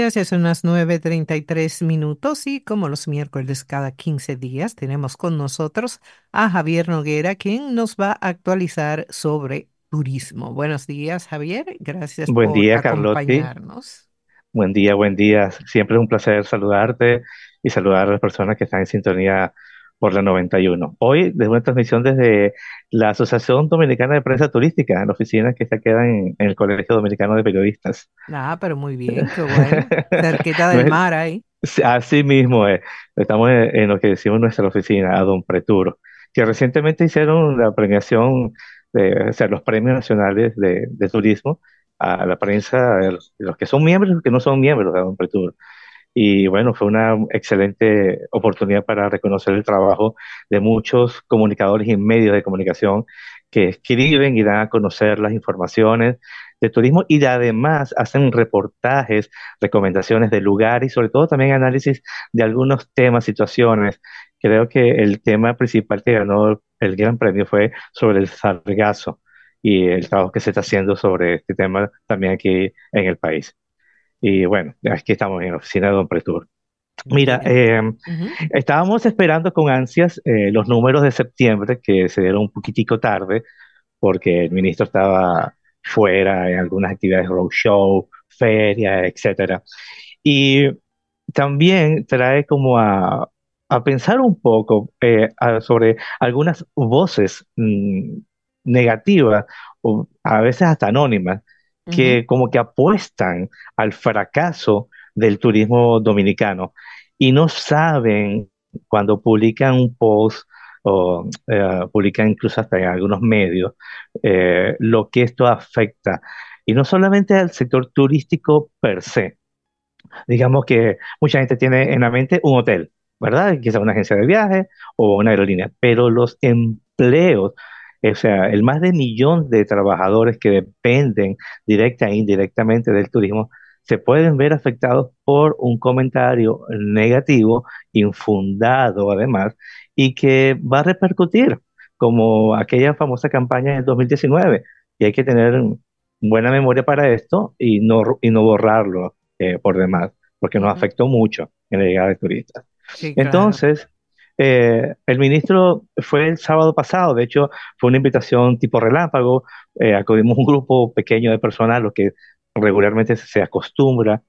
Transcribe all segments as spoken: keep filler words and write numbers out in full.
Ya son las nueve treinta y tres minutos y como los miércoles cada quince días tenemos con nosotros a Javier Noguera, quien nos va a actualizar sobre turismo. Buenos días, Javier. Gracias Buen por día, Carlotti. acompañarnos. Buen día, buen día. Siempre es un placer saludarte y saludar a las personas que están en sintonía por la noventa y uno. Hoy, desde una transmisión desde la Asociación Dominicana de Prensa Turística, en la oficina que se queda en, en el Colegio Dominicano de Periodistas. Ah, pero muy bien, qué bueno. Cerquita No del es- mar ahí. sí, Así mismo es. Estamos en, en lo que decimos nuestra oficina, a Don Pretur, que recientemente hicieron la premiación, de, o sea, los premios nacionales de, de turismo a la prensa, a los, los que son miembros y los que no son miembros de Don Pretur. Y bueno, fue una excelente oportunidad para reconocer el trabajo de muchos comunicadores y medios de comunicación que escriben y dan a conocer las informaciones de turismo y de- además hacen reportajes, recomendaciones de lugares y sobre todo también análisis de algunos temas, situaciones. Creo que el tema principal que ganó el Gran Premio fue sobre el sargazo y el trabajo que se está haciendo sobre este tema también aquí en el país. Y bueno, aquí estamos en la oficina de Don Pretur. Mira, Bien. eh, Ujú. estábamos esperando con ansias eh, los números de septiembre, que se dieron un poquitico tarde, porque el ministro estaba fuera en algunas actividades, roadshow, feria, etcétera. Y también trae como a, a pensar un poco eh, a- sobre algunas voces mm, negativas, o a veces hasta anónimas, Ujú. que como que apuestan al fracaso del turismo dominicano y no saben cuando publican un post o eh, publican incluso hasta en algunos medios eh, lo que esto afecta. Y no solamente al sector turístico per se. Digamos que mucha gente tiene en la mente un hotel, ¿verdad? Quizá una agencia de viaje o una aerolínea, pero los empleos, o sea, el más de millón de trabajadores que dependen directa e indirectamente del turismo, se pueden ver afectados por un comentario negativo, infundado además, y que va a repercutir, como aquella famosa campaña del dos mil diecinueve. Y hay que tener buena memoria para esto y no, y no borrarlo eh, por demás, porque nos Ujú. afectó mucho en la llegada de turistas. Sí, claro. Entonces, eh, el ministro fue el sábado pasado, de hecho, fue una invitación tipo relámpago, eh, acudimos un grupo pequeño de personas, lo que regularmente se acostumbra.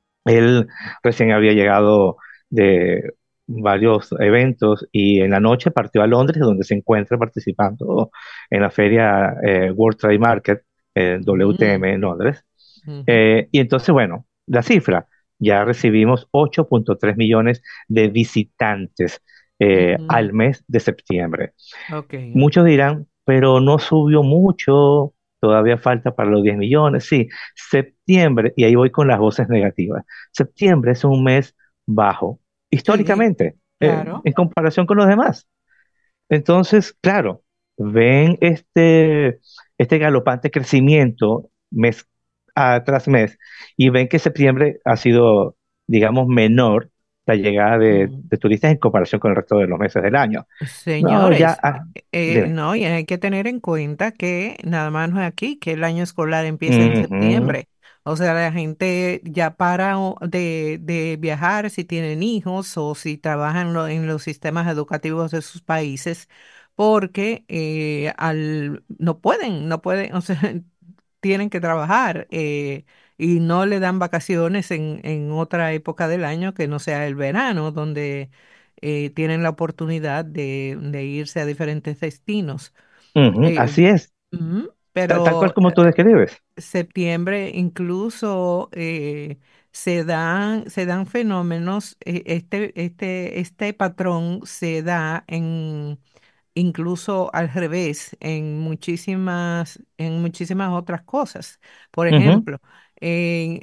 Él recién había llegado de varios eventos y en la noche partió a Londres, donde se encuentra participando en la feria eh, World Trade Market, eh, Mm. W T M en Londres. Ujú. Eh, y entonces, bueno, la cifra, ya recibimos ocho punto tres millones de visitantes eh, Ujú. al mes de septiembre. Ok. Muchos dirán, pero no subió mucho, todavía falta para los diez millones. Sí, septiembre, y ahí voy con las voces negativas. Septiembre es un mes bajo, Sí, históricamente, eh, claro. en comparación con los demás. Entonces, claro, ven este, este galopante crecimiento mes a- tras mes y ven que septiembre ha sido, digamos, menor la llegada de, Mm. de turistas en comparación con el resto de los meses del año. No, ya, Señores, ah, eh, dime. no, y hay que tener en cuenta que nada más no es aquí, que el año escolar empieza en Ujú, septiembre. O sea, la gente ya para o- de, de viajar si tienen hijos o si trabajan lo- en los sistemas educativos de sus países, porque eh, al, no pueden, no pueden, o sea, tienen que trabajar eh, y no le dan vacaciones en, en otra época del año que no sea el verano, donde eh, tienen la oportunidad de, de irse a diferentes destinos. ujú, Eh, así es, ujú, ta- tal cual pero como tú eh, describes. septiembre incluso eh, se dan, se dan fenómenos, eh, este, este, este patrón se da en incluso al revés en muchísimas, en muchísimas otras cosas. Por Ujú, ejemplo, en,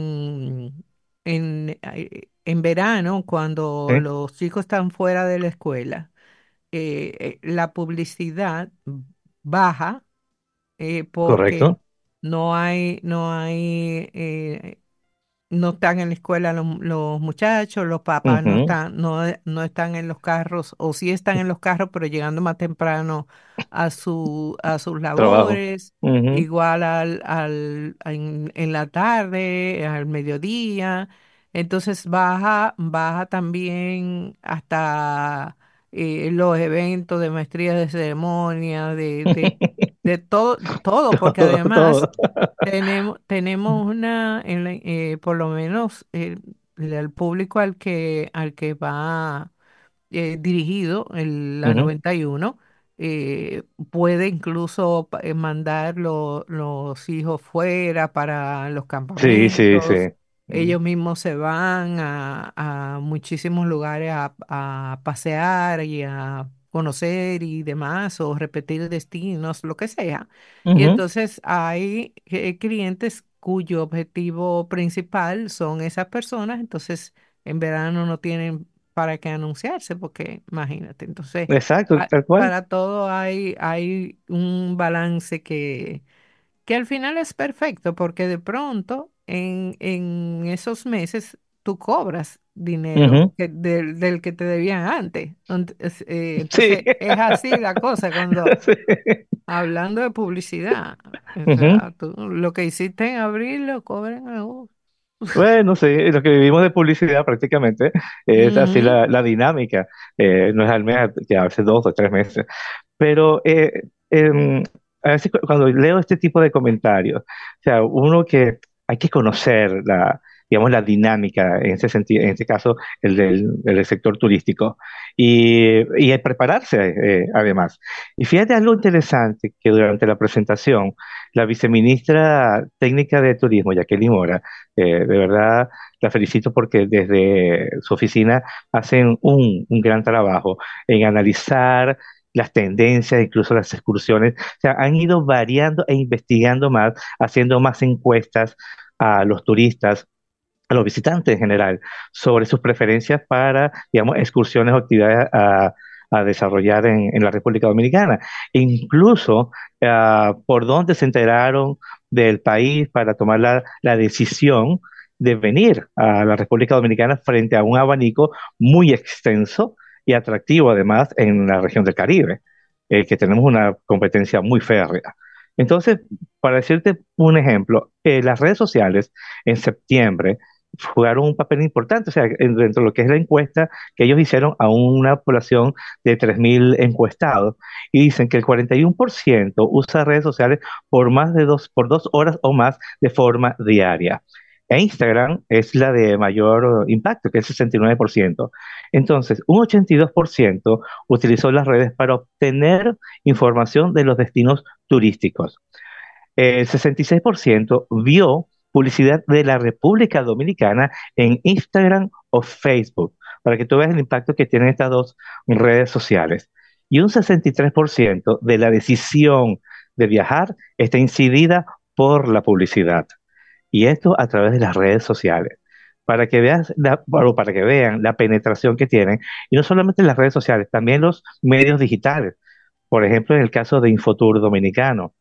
en, en, eh, en verano, cuando sí, los chicos están fuera de la escuela, eh, eh, la publicidad baja eh, porque correcto. no hay, no hay, eh, no están en la escuela los, los muchachos, los papás no Ujú. están, no, no están en los carros, o sí están en los carros, pero llegando más temprano a su, a sus Trabajo. labores, Ujú. igual al, al, en, en la tarde, al mediodía. Entonces baja, baja también hasta eh, los eventos de maestría de ceremonia, de, de, de todo, todo, porque Todo, además todo. tenemos, tenemos una, en la- eh, por lo menos el, el público al que, al que va eh, dirigido, el, la Ujú. noventa y uno, eh, puede incluso pa- eh, mandar lo- los hijos fuera para los Sí, sí, sí. campamentos. Mm. Ellos mismos se van a, a muchísimos lugares a, a pasear y a conocer y demás, o repetir destinos, lo que sea. Y Ujú. entonces hay eh, clientes cuyo objetivo principal son esas personas, entonces en verano no tienen para qué anunciarse, porque imagínate, entonces Exacto, pa- tal cual. para todo hay, hay un balance que, que al final es perfecto, porque de pronto en, en esos meses tú cobras dinero Ujú. que- del, del que te debían antes. Ent- es- eh, Sí. Entonces es así la cosa cuando Sí. hablando de publicidad, o Ujú. sea, tú lo que hiciste en abril lo cobran en agosto. Bueno, sí, lo que vivimos de publicidad prácticamente es así Ujú, la, la dinámica. Eh, no es al mes, que a veces dos o tres meses. Pero eh, em, a veces cu- cuando leo este tipo de comentarios, o sea, uno que hay que conocer la, digamos, la dinámica en ese sentido, en este caso, el del, del sector turístico, y, y prepararse eh, además. Y fíjate algo interesante que durante la presentación, la viceministra técnica de turismo, Jacqueline Mora, eh, de verdad la felicito porque desde su oficina hacen un, un gran trabajo en analizar las tendencias, incluso las excursiones. O sea, han ido variando e investigando más, haciendo más encuestas a los turistas, a los visitantes en general, sobre sus preferencias para, digamos, excursiones o actividades a, a desarrollar en, en la República Dominicana. E incluso ah, por dónde se enteraron del país para tomar la, la decisión de venir a la República Dominicana frente a un abanico muy extenso y atractivo, además, en la región del Caribe, eh, que tenemos una competencia muy férrea. Entonces, para decirte un ejemplo, eh, las redes sociales en septiembre jugaron un papel importante, o sea, en- dentro de lo que es la encuesta que ellos hicieron a una población de tres mil encuestados, y dicen que el cuarenta y uno por ciento usa redes sociales por más de dos, por dos horas o más de forma diaria. E Instagram es la de mayor eh, impacto, que es el sesenta y nueve por ciento. Entonces, un ochenta y dos por ciento utilizó las redes para obtener información de los destinos turísticos. El sesenta y seis por ciento vio publicidad de la República Dominicana en Instagram o Facebook, para que tú veas el impacto que tienen estas dos redes sociales. Y un sesenta y tres por ciento de la decisión de viajar está incidida por la publicidad. Y esto a través de las redes sociales. Para que veas la- bueno, para que vean la penetración que tienen, y no solamente en las redes sociales, también los medios digitales. Por ejemplo, en el caso de Infotour Dominicano,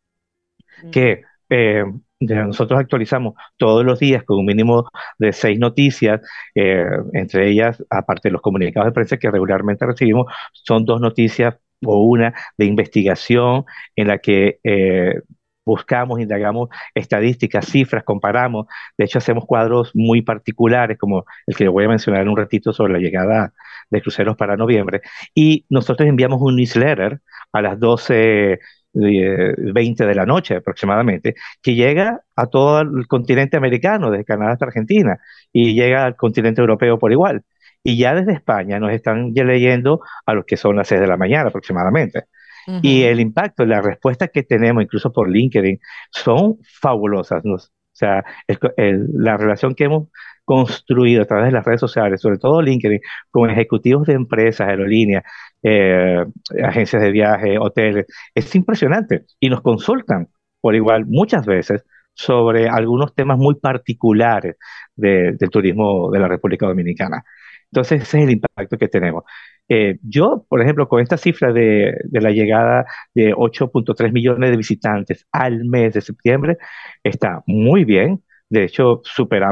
ujú, que eh, ya nosotros actualizamos todos los días con un mínimo de seis noticias, eh, entre ellas, aparte de los comunicados de prensa que regularmente recibimos, son dos noticias o una de investigación en la que eh, buscamos, indagamos estadísticas, cifras, comparamos. De hecho, hacemos cuadros muy particulares, como el que voy a mencionar en un ratito sobre la llegada de cruceros para noviembre. Y nosotros enviamos un newsletter a las doce eh, veinte de la noche aproximadamente, que llega a todo el continente americano, desde Canadá hasta Argentina, y llega al continente europeo por igual. Y ya desde España nos están ya leyendo a los que son las seis de la mañana aproximadamente. Y ujú. el impacto, la respuesta que tenemos, incluso por LinkedIn, son fabulosas, ¿no? O sea, el- el- la relación que hemos construido a través de las redes sociales, sobre todo LinkedIn, con ejecutivos de empresas, aerolíneas, eh, agencias de viaje, hoteles, es impresionante. Y nos consultan por igual muchas veces sobre algunos temas muy particulares de- del turismo de la República Dominicana. Entonces, ese es el impacto que tenemos. Eh, yo, por ejemplo, con esta cifra de, de la llegada de ocho punto tres millones de visitantes al mes de septiembre, está muy bien. De hecho, superamos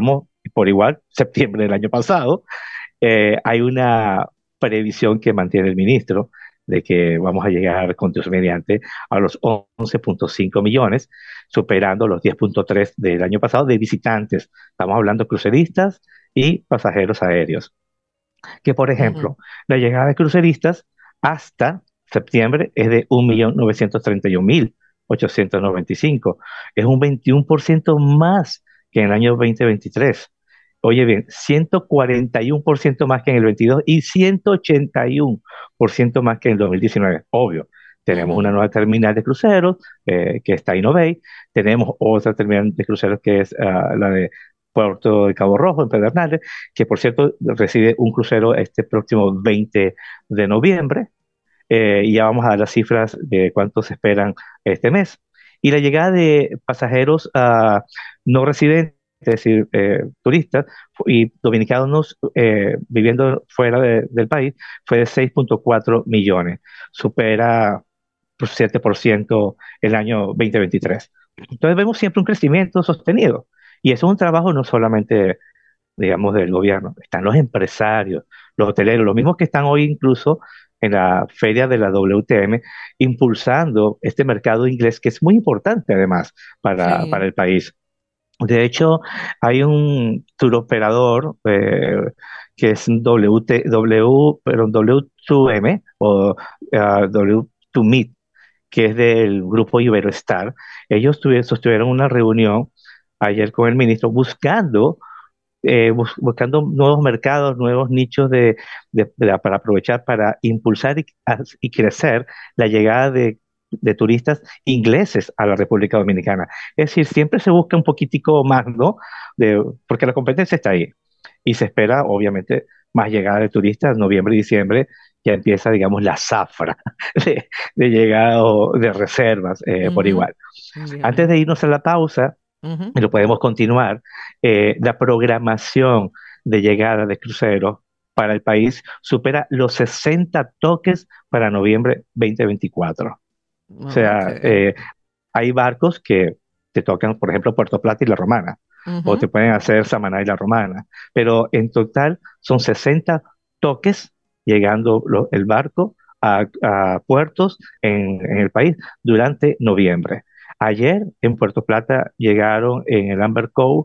por igual, septiembre del año pasado, eh, hay una previsión que mantiene el ministro de que vamos a llegar con Dios mediante a los once punto cinco millones, superando los diez punto tres del año pasado de visitantes. Estamos hablando de cruceristas y pasajeros aéreos. Que, por Ujú, ejemplo, la llegada de cruceristas hasta septiembre es de un millón novecientos treinta y un mil ochocientos noventa y cinco. Es un veintiuno por ciento más que en el año dos mil veintitrés. Oye bien, ciento cuarenta y uno por ciento más que en el veintidós y ciento ochenta y uno por ciento más que en el dos mil diecinueve. Obvio, tenemos una ujú, nueva terminal de cruceros eh, que está Innovate, tenemos otra terminal de cruceros que es ah, la de Puerto de Cabo Rojo, en Pedernales, que por cierto recibe un crucero este próximo veinte de noviembre, eh, y ya vamos a dar las cifras de cuántos esperan este mes. Y la llegada de pasajeros ah, no residentes, es decir, eh, turistas fu- y dominicanos eh, viviendo fuera de- del país, fue de seis punto cuatro millones, supera por siete por ciento el año dos mil veintitrés. Entonces vemos siempre un crecimiento sostenido. Y eso es un trabajo no solamente, digamos, del gobierno, están los empresarios, los hoteleros, los mismos que están hoy incluso en la feria de la W T M, impulsando este mercado inglés que es muy importante además para, para sí, el país. De hecho, hay un tour operador eh, que es W T, W, perdón, W dos M o ah, W dos Meet, que es del grupo Iberostar. Ellos tuvieron, sostuvieron una reunión ayer con el ministro buscando eh, bus- buscando nuevos mercados, nuevos nichos de, de- de- para aprovechar, para impulsar y, a- y crecer la llegada de, de turistas ingleses a la República Dominicana. Es decir, siempre se busca un poquitico más, ¿no? De, porque la competencia está ahí y se espera, obviamente, más llegada de turistas. Noviembre y diciembre ya empieza, digamos, la zafra de, de llegada o de reservas eh, por ujú, igual. Antes ya, de irnos a la pausa, ujú. y lo podemos continuar, eh, la programación de llegada de cruceros para el país supera los sesenta toques para noviembre dos mil veinticuatro. O Ok, sea, eh, hay barcos que te tocan, por ejemplo, Puerto Plata y La Romana, o te ujú, pueden hacer Samaná y La Romana, pero en total son sesenta toques llegando lo- el barco a, a puertos en, en el país durante noviembre. Ayer en Puerto Plata llegaron en el Amber Cove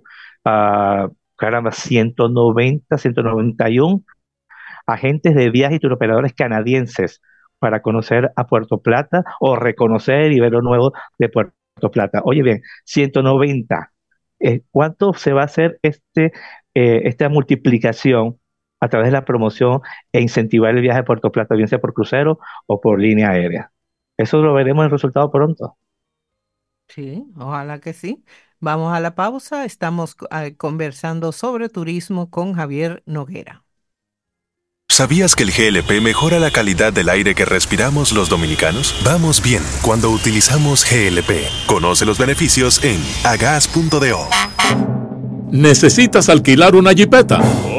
a, caramba, ciento noventa, ciento noventa y uno agentes de viajes y turoperadores canadienses para conocer a Puerto Plata o reconocer y ver lo nuevo de Puerto Plata. Oye bien, ciento noventa. Eh, ¿cuánto se va a hacer este, eh, esta multiplicación a través de la promoción e incentivar el viaje a Puerto Plata, bien sea por crucero o por línea aérea? Eso lo veremos en el resultado pronto. sí, ojalá que sí. Vamos a la pausa. Estamos co- ah, conversando sobre turismo con Javier Noguera. ¿Sabías que el G L P mejora la calidad del aire que respiramos los dominicanos? Vamos bien cuando utilizamos G L P. Conoce los beneficios en agas punto do. ¿Necesitas alquilar una jipeta?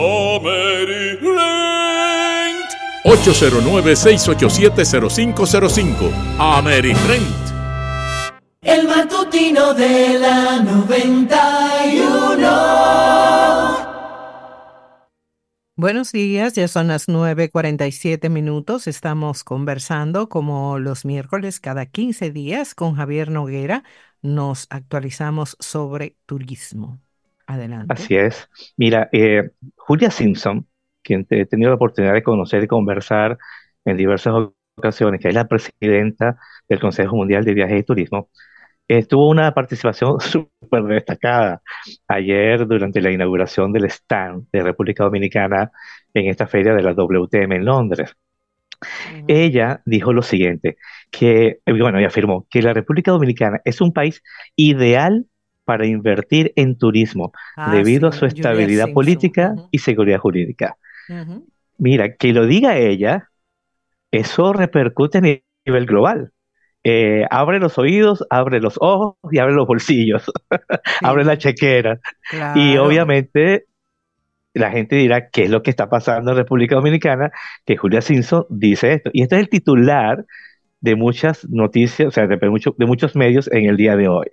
ocho cero nueve, seis ocho siete, cero cinco cero cinco. AmeriRent. El matutino de la noventa y uno. Buenos días, ya son las nueve cuarenta y siete minutos. Estamos conversando como los miércoles cada quince días con Javier Noguera. Nos actualizamos sobre turismo. Adelante. Así es. Mira, eh, Julia Simpson, quien te- he tenido la oportunidad de conocer y conversar en diversas ocasiones, que es la presidenta del Consejo Mundial de Viajes y Turismo, eh, tuvo una participación súper destacada ayer durante la inauguración del stand de República Dominicana en esta feria de la W T M en Londres. Ujú. Ella dijo lo siguiente, que, eh, bueno, ella afirmó que la República Dominicana es un país ideal para invertir en turismo Ah, debido a sí, su Julia estabilidad Simpson. política Ujú, y seguridad jurídica. ujú. Mira, que lo diga ella, eso repercute a ni- nivel global. Eh, abre los oídos, abre los ojos y abre los bolsillos, abre la Sí, chequera. Y claro. obviamente la gente dirá, ¿qué es lo que está pasando en República Dominicana? Que Julia Simpson dice esto. Y este es el titular de muchas noticias, o sea, de, mucho- de muchos medios en el día de hoy.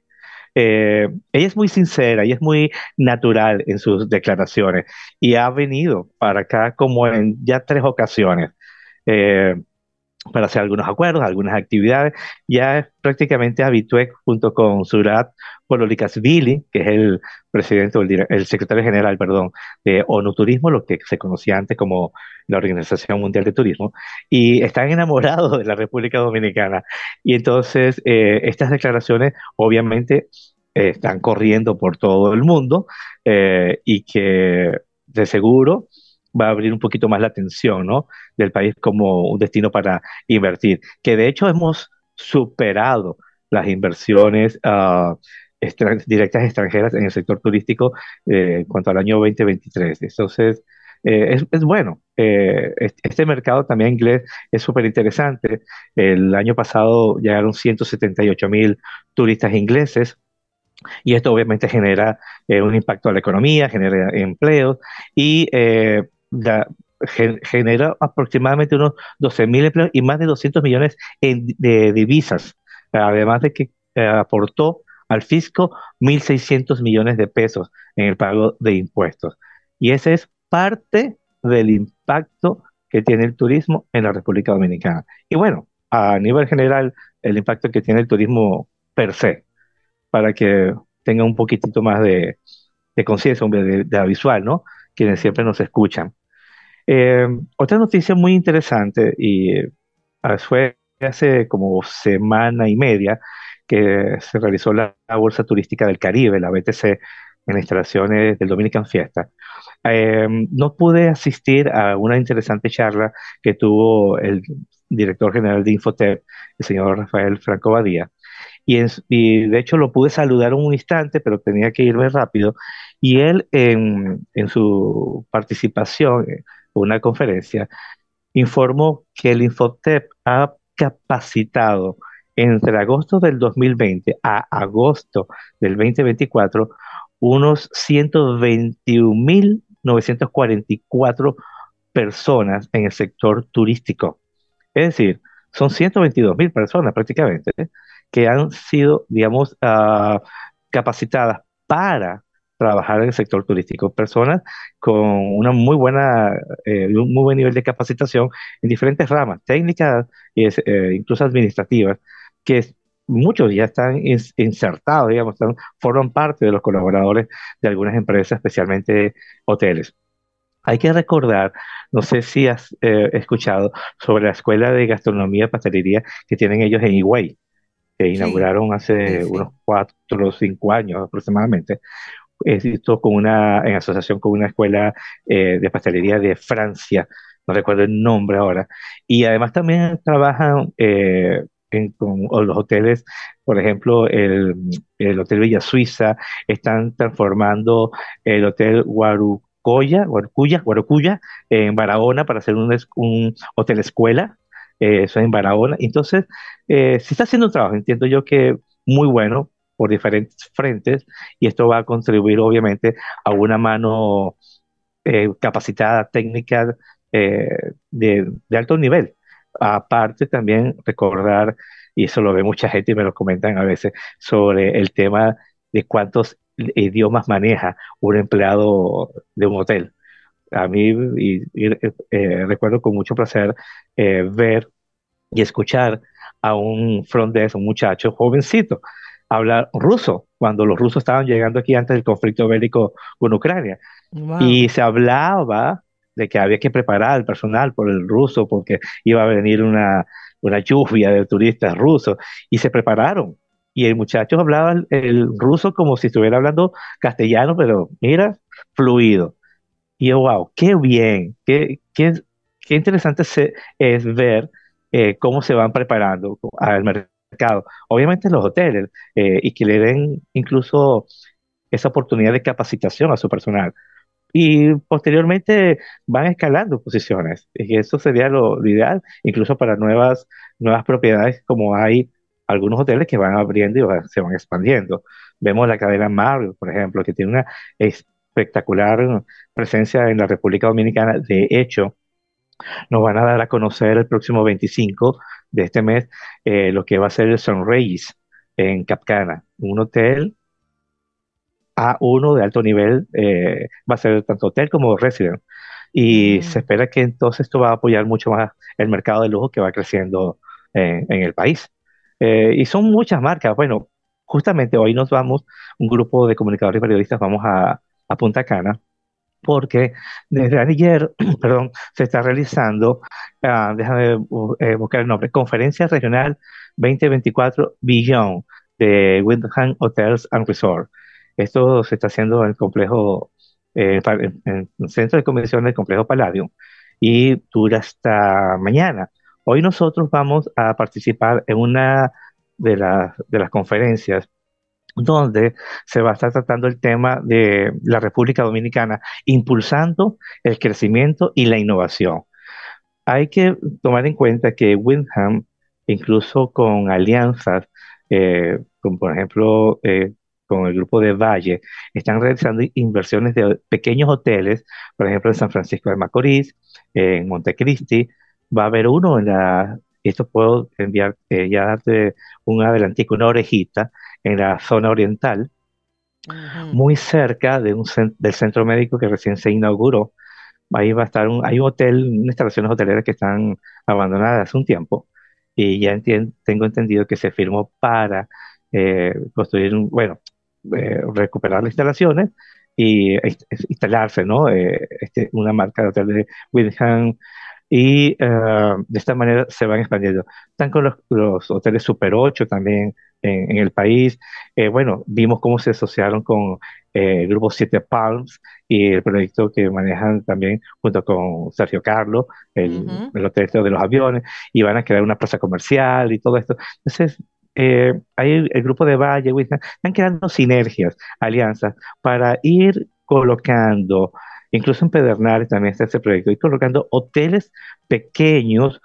Eh, ella es muy sincera y es muy natural en sus declaraciones y ha venido para acá como en ya tres ocasiones. Eh, para hacer algunos acuerdos, algunas actividades. Ya es prácticamente habitué junto con Surat Pololikashvili, que es el presidente o el, dire- el secretario general, perdón, de ONU Turismo, lo que se conocía antes como la Organización Mundial de Turismo, y están enamorados de la República Dominicana. Y entonces eh, estas declaraciones obviamente eh, están corriendo por todo el mundo eh, y que de seguro va a abrir un poquito más la atención, ¿no? Del país como un destino para invertir, que de hecho hemos superado las inversiones ah, extran- directas extranjeras en el sector turístico eh, en cuanto al año dos mil veintitrés. Entonces, eh, es, es bueno. Eh, este, este mercado también inglés es súper interesante. El año pasado llegaron ciento setenta y ocho mil turistas ingleses y esto obviamente genera eh, un impacto a la economía, genera empleos y eh, da- gen- genera aproximadamente unos doce mil empleos y más de doscientos millones en- de divisas, además de que eh, aportó al fisco mil seiscientos millones de pesos en el pago de impuestos. Y ese es parte del impacto que tiene el turismo en la República Dominicana. Y bueno, a nivel general, el impacto que tiene el turismo per se para que tengan un poquitito más de, de conciencia, hombre, de, de la visual, ¿no? Quienes siempre nos escuchan. Eh, Otra noticia muy interesante, y eh, fue hace como semana y media que se realizó la, la Bolsa Turística del Caribe, la B T C, en las instalaciones del Dominican Fiesta. Eh, no pude asistir a una interesante charla que tuvo el director general de Infotep, el señor Rafael Franco Badía, y, en- y de hecho lo pude saludar un instante, pero tenía que irme rápido. Y él en, en su participación en una conferencia informó que el Infotep ha capacitado entre agosto del dos mil veinte a agosto del dos mil veinticuatro unos ciento veintiún mil novecientos cuarenta y cuatro personas en el sector turístico. Es decir, son ciento veintidós mil personas prácticamente, ¿eh? Que han sido, digamos, ah, capacitadas para trabajar en el sector turístico. Personas con una muy buena, eh, un muy buen nivel de capacitación en diferentes ramas, técnicas y es- eh, incluso administrativas, que es- muchos ya están ins- insertados, digamos, están- forman parte de los colaboradores de algunas empresas, especialmente hoteles. Hay que recordar, no sé si has eh, escuchado sobre la escuela de gastronomía y pastelería que tienen ellos en Higüey, que Sí, inauguraron sí, hace unos sí. cuatro o cinco años aproximadamente. Esto con una, en asociación con una escuela eh, de pastelería de Francia, no recuerdo el nombre ahora. Y además también trabajan eh, en, con o los hoteles, por ejemplo, el, el Hotel Villa Suiza, están transformando el Hotel Guarucoya, Guarucuya, Guarucuya en Barahona para hacer un, es- un hotel escuela. Eh, eso en Barahona. Entonces, eh, se está haciendo un trabajo, entiendo yo que muy bueno por diferentes frentes y esto va a contribuir obviamente a una mano eh, capacitada, técnica eh, de, de alto nivel. Aparte también recordar, y eso lo ve mucha gente y me lo comentan a veces, sobre el tema de cuántos idiomas maneja un empleado de un hotel. A mí y, y, eh, recuerdo con mucho placer eh, ver y escuchar a un front desk, un muchacho jovencito, hablar ruso, cuando los rusos estaban llegando aquí antes del conflicto bélico con Ucrania. Y Wow. se hablaba de que había que preparar al personal por el ruso, porque iba a venir una, una lluvia de turistas rusos, y se prepararon. Y el muchacho hablaba el, el ruso como si estuviera hablando castellano, pero mira, fluido. Y yo, wow, qué bien, qué, qué, qué interesante se- es ver eh, cómo se van preparando al mercado. Obviamente los hoteles, eh, y que le den incluso esa oportunidad de capacitación a su personal. Y posteriormente van escalando posiciones. Y eso sería lo, lo ideal, incluso para nuevas, nuevas propiedades, como hay algunos hoteles que van abriendo y van- se van expandiendo. Vemos la cadena Marriott, por ejemplo, que tiene una espectacular presencia en la República Dominicana. De hecho, nos van a dar a conocer el próximo veinticinco de este mes eh, lo que va a ser el Sunrise en Cap Cana, un hotel. A uno de alto nivel, eh, va a ser tanto hotel como resident. Y se Mm, espera que entonces esto va a apoyar mucho más el mercado de lujo que va creciendo eh, en el país. Eh, y son muchas marcas. Bueno, justamente hoy nos vamos, un grupo de comunicadores y periodistas, vamos a, a Punta Cana porque desde ayer, perdón, se está realizando, ah, déjame bu- eh, buscar el nombre, Conferencia Regional dos mil veinticuatro Beyond de Wyndham Hotels and Resort. Esto se está haciendo en el complejo, eh, pa- en, en el centro de convenciones del complejo Palladium y dura hasta mañana. Hoy nosotros vamos a participar en una de las, de las conferencias donde se va a estar tratando el tema de la República Dominicana, impulsando el crecimiento y la innovación. Hay que tomar en cuenta que Windham, incluso con alianzas, eh, como por ejemplo eh, con el grupo de Valle, están realizando inversiones de pequeños hoteles, por ejemplo en San Francisco de Macorís, en Montecristi, va a haber uno en la, esto puedo enviar, eh, ya darte un adelantico, una orejita, en la zona oriental, ujú. muy cerca de un cen- del centro médico que recién se inauguró. Ahí va a estar un, hay un hotel, unas instalaciones hoteleras que están abandonadas hace un tiempo y ya entien- tengo entendido que se firmó para eh, construir, un, bueno, eh, recuperar las instalaciones y eh, inst- instalarse, ¿no? Eh, este, una marca de hotel de Wyndham y eh, de esta manera se van expandiendo. Están con los, los hoteles Super ocho también en, en el país. Eh, bueno, vimos cómo se asociaron con eh, el grupo Siete Palms y el proyecto que manejan también junto con Sergio Carlos, el, Ujú. el hotel este de los aviones, y van a crear una plaza comercial y todo esto. Entonces, eh, ahí el, el grupo de Valle, Wisdom, están creando sinergias, alianzas, para ir colocando, incluso en Pedernales también está ese proyecto, ir colocando hoteles pequeños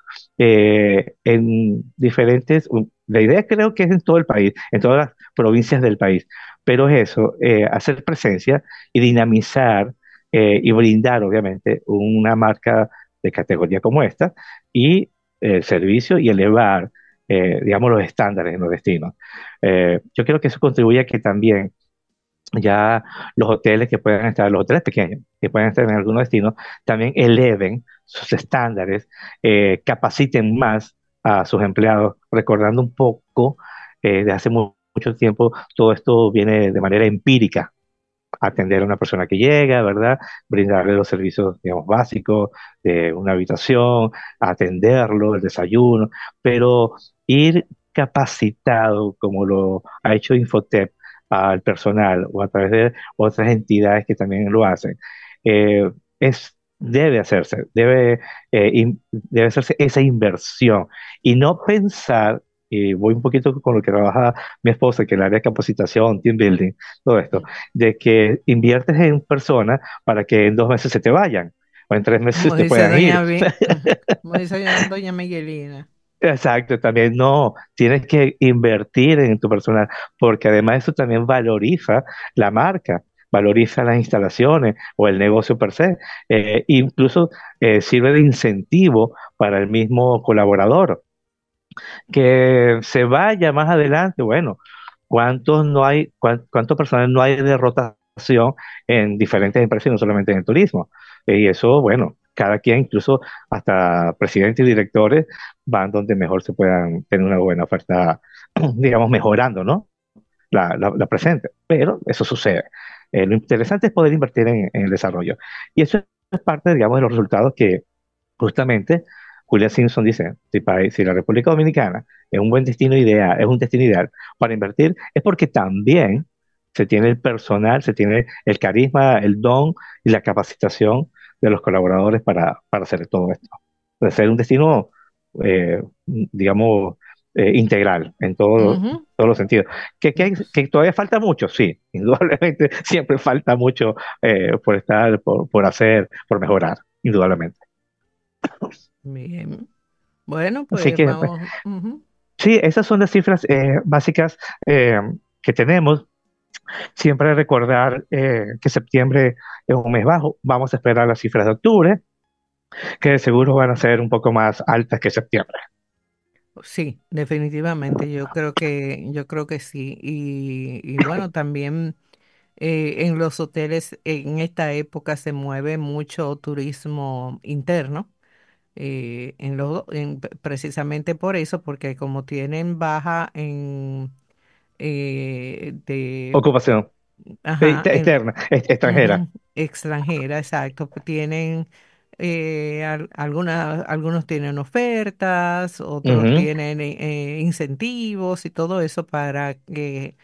eh, en diferentes, un- la idea creo que es en todo el país, en todas las provincias del país, pero es eso, eh, hacer presencia y dinamizar eh, y brindar, obviamente, una marca de categoría como esta y el servicio y elevar, eh, digamos, los estándares en los destinos. Eh, yo creo que eso contribuye a que también ya los hoteles que puedan estar, los hoteles pequeños que puedan estar en algunos destinos, también eleven sus estándares, eh, capaciten más a sus empleados, recordando un poco eh, de hace mu- mucho tiempo, todo esto viene de manera empírica, atender a una persona que llega, ¿verdad? Brindarle los servicios, digamos, básicos de una habitación, atenderlo, el desayuno, pero ir capacitado, como lo ha hecho Infotep, al personal o a través de otras entidades que también lo hacen, eh, es, debe hacerse, debe, eh, in- debe hacerse esa inversión y no pensar, y voy un poquito con lo que trabaja mi esposa, que es el área de capacitación, team building, todo esto, de que inviertes en personas para que en dos meses se te vayan o en tres meses Como te dice puedan ir. doña Vi- como dice doña Miguelina. Exacto, también no, tienes que invertir en tu personal, porque además eso también valoriza la marca, valoriza las instalaciones o el negocio per se, eh, incluso eh, sirve de incentivo para el mismo colaborador que se vaya más adelante. Bueno, ¿cuántos no hay, cuán- cuántos personal no hay de rotación en diferentes empresas y no solamente en el turismo? Eh, Y eso, bueno, cada quien, incluso hasta presidentes y directores, van donde mejor se puedan tener una buena oferta, digamos, mejorando, ¿no? La, la, la presente. Pero eso sucede. Eh, lo interesante es poder invertir en, en el desarrollo. Y eso es parte, digamos, de los resultados que justamente, Julia Simpson dice, si, pa- si la República Dominicana es un buen destino ideal, es un destino ideal para invertir, es porque también se tiene el personal, se tiene el carisma, el don y la capacitación de los colaboradores para, para hacer todo esto. De ser un destino, eh, digamos, eh, integral en todo- Ujú. todos los sentidos. ¿Que, que, hay- que todavía falta mucho? Sí, indudablemente siempre falta mucho eh, por estar, por, por hacer, por mejorar, indudablemente. Bien. Bueno, Así pues que pues, vamos. Ujú. sí, esas son las cifras eh, básicas eh, que tenemos. Siempre recordar eh, que septiembre es un mes bajo. Vamos a esperar las cifras de octubre, que de seguro van a ser un poco más altas que septiembre. Sí, definitivamente. Yo creo que, yo creo que sí. Y, y bueno, también. Eh, en los hoteles en esta época se mueve mucho turismo interno, eh, en los, en- precisamente por eso, porque como tienen baja en eh, de, Ocupación eh, ajá, en, externa, ex- extranjera. ujú, extranjera, exacto, pues tienen eh, al- alguna- algunos tienen ofertas, otros Ujú, tienen eh, eh, incentivos y todo eso para que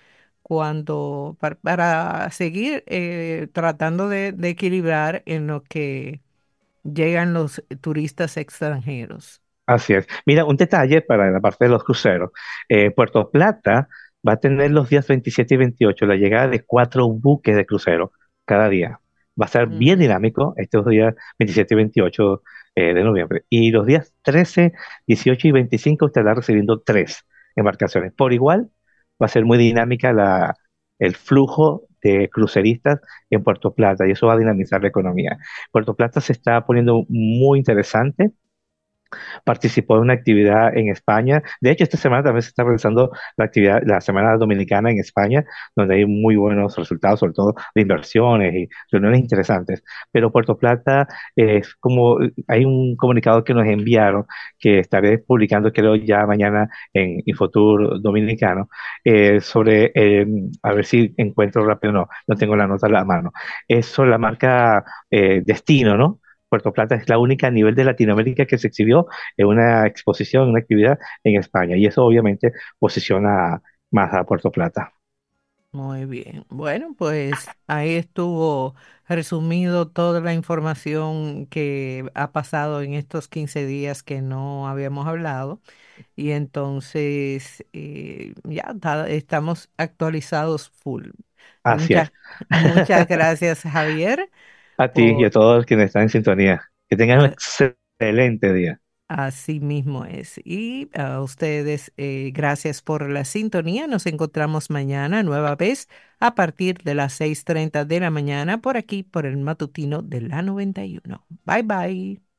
cuando, para, para seguir eh, tratando de, de equilibrar en lo que llegan los turistas extranjeros. así es. Mira, un detalle para la parte de los cruceros. Eh, Puerto Plata va a tener los días veintisiete y veintiocho la llegada de cuatro buques de crucero cada día. Va a ser bien Ujú. dinámico estos días veintisiete y veintiocho eh, de noviembre. Y los días trece, dieciocho y veinticinco estará recibiendo tres embarcaciones. Por igual, va a ser muy dinámica la, el flujo de cruceristas en Puerto Plata y eso va a dinamizar la economía. Puerto Plata se está poniendo muy interesante. Participó en una actividad en España. De hecho, esta semana también se está realizando la actividad, la Semana Dominicana en España, donde hay muy buenos resultados, sobre todo de inversiones y reuniones interesantes. Pero Puerto Plata es como, hay un comunicado que nos enviaron, que estaré publicando, creo, ya mañana en Infotour Dominicano, eh, sobre, eh, a ver si encuentro rápido, no, no tengo la nota a la mano, es sobre la marca eh, Destino, ¿no? Puerto Plata es la única a nivel de Latinoamérica que se exhibió en una exposición, una actividad en España. Y eso obviamente posiciona más a Puerto Plata. Muy bien. Bueno, pues ahí estuvo resumido toda la información que ha pasado en estos quince días que no habíamos hablado. Y entonces eh, ya ta- estamos actualizados full. Así Muchas, es. muchas gracias, Javier, A ti y a por todos quienes están en sintonía. Que tengan un a- excelente día. así mismo es. Y a ustedes, eh, gracias por la sintonía. Nos encontramos mañana nueva vez a partir de las seis treinta de la mañana por aquí, por el matutino de la noventa y uno. Bye bye.